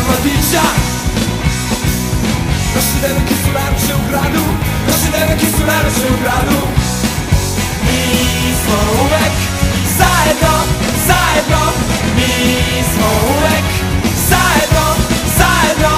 mladića. Naše devojke su najlepše u gradu, naše devojke su najlepše u gradu. Mi smo uvek zajedno, zajedno, mi smo uvek zajedno, zajedno.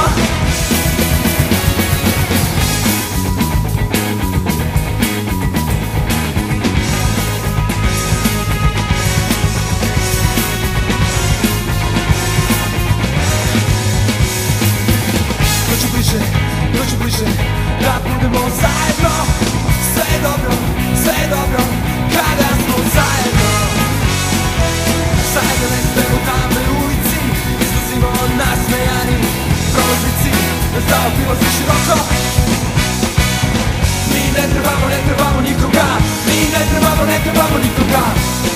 Dođu bliže, da budemo zajedno. Sve je dobro, sve je dobro, kada smo zajedno. Zajedno ne spemo tamnoj ulici, izlazimo nasmejani prolaznici, zaobilazi široko. Mi ne trebamo nikoga, mi ne trebamo nikoga.